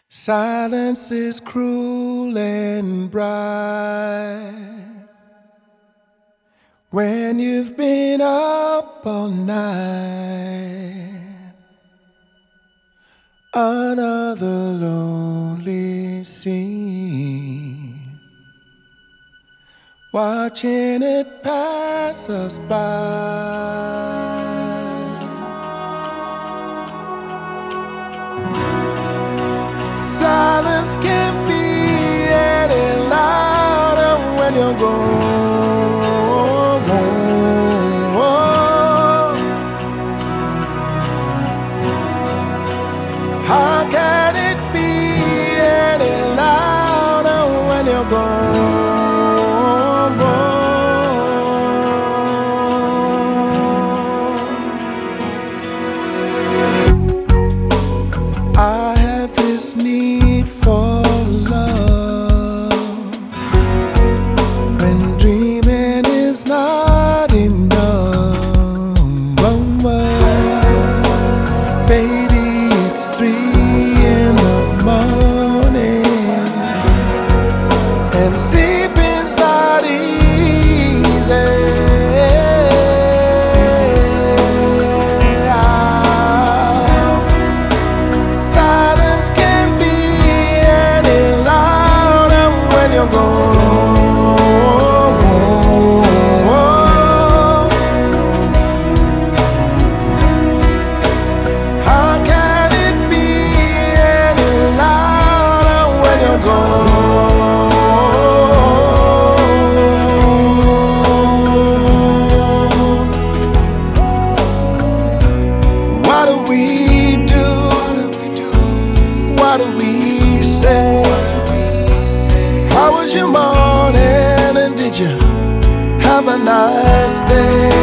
Silence is cruel and bright when you've been up all night. Another lonely scene, watching it pass us by. Silence can't be any louder when you're gone. How can it be any louder when you're gone? I have this need for love when dreaming is not enough. Baby, it's 3 in the morning and sleeping's not easy. What do we do? What do we say? How was your morning and did you have a nice day?